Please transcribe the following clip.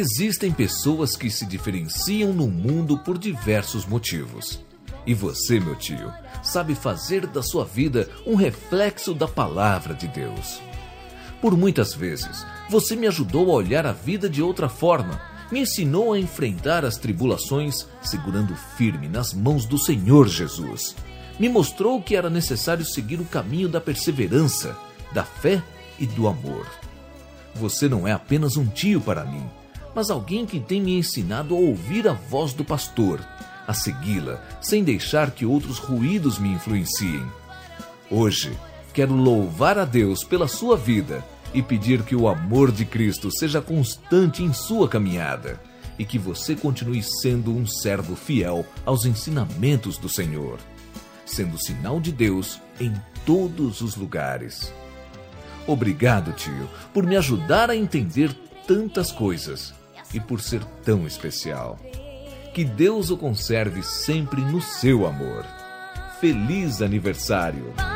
Existem pessoas que se diferenciam no mundo por diversos motivos. E você, meu tio, sabe fazer da sua vida um reflexo da palavra de Deus. Por muitas vezes, você me ajudou a olhar a vida de outra forma, me ensinou a enfrentar as tribulações segurando firme nas mãos do Senhor Jesus. Me mostrou que era necessário seguir o caminho da perseverança, da fé e do amor. Você não é apenas um tio para mim, mas alguém que tem me ensinado a ouvir a voz do pastor, a segui-la sem deixar que outros ruídos me influenciem. Hoje, quero louvar a Deus pela sua vida e pedir que o amor de Cristo seja constante em sua caminhada e que você continue sendo um servo fiel aos ensinamentos do Senhor, sendo sinal de Deus em todos os lugares. Obrigado, tio, por me ajudar a entender tantas coisas e por ser tão especial. Que Deus o conserve sempre no seu amor. Feliz aniversário!